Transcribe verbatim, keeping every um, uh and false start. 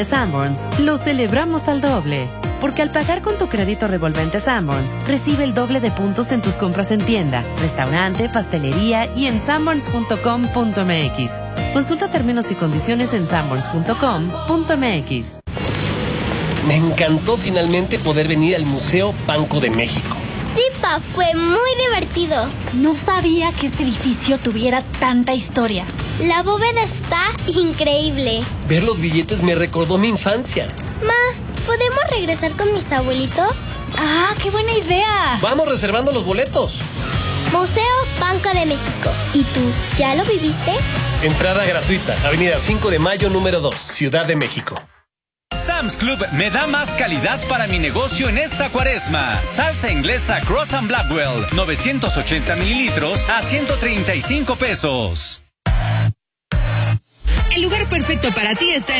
Sanborns, lo celebramos al doble. Porque al pagar con tu crédito revolvente Sanborns, recibe el doble de puntos en tus compras en tienda, restaurante, pastelería y en sanborns punto com punto m x. Consulta términos y condiciones en sanborns punto com punto m x. Me encantó finalmente poder venir al Museo Banco de México. Sí, pa, fue muy divertido. No sabía que este edificio tuviera tanta historia. La bóveda está increíble. Ver los billetes me recordó mi infancia. Ma, ¿podemos regresar con mis abuelitos? ¡Ah, qué buena idea! Vamos reservando los boletos. Museo Banco de México. ¿Y tú, ya lo viviste? Entrada gratuita, Avenida cinco de Mayo, número dos, Ciudad de México. Sam's Club me da más calidad para mi negocio en esta cuaresma. Salsa inglesa Cross and Blackwell, novecientos ochenta mililitros a ciento treinta y cinco pesos. El lugar perfecto para ti está en